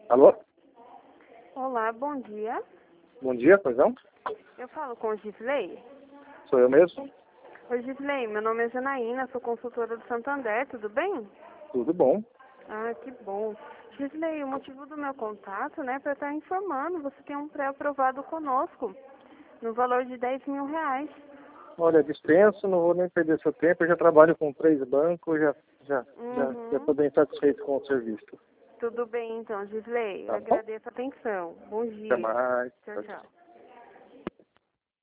Alô? Olá, bom dia. Bom dia, pois não? Eu falo com o Gisley. Sou eu mesmo? Oi, Gisley, meu nome é Janaína, sou consultora do Santander, tudo bem? Tudo bom. Ah, que bom. Gisley, o motivo do meu contato, né, para estar informando, você tem um pré-aprovado conosco, no valor de R$ 10.000. Olha, dispenso, não vou nem perder seu tempo, eu já trabalho com 3 bancos, já estou bem satisfeito com o serviço. Tudo bem, então, Gisley, eu Tá bom? agradeço a atenção. Bom Até dia. mais. Tchau, Tchau, tchau. tchau.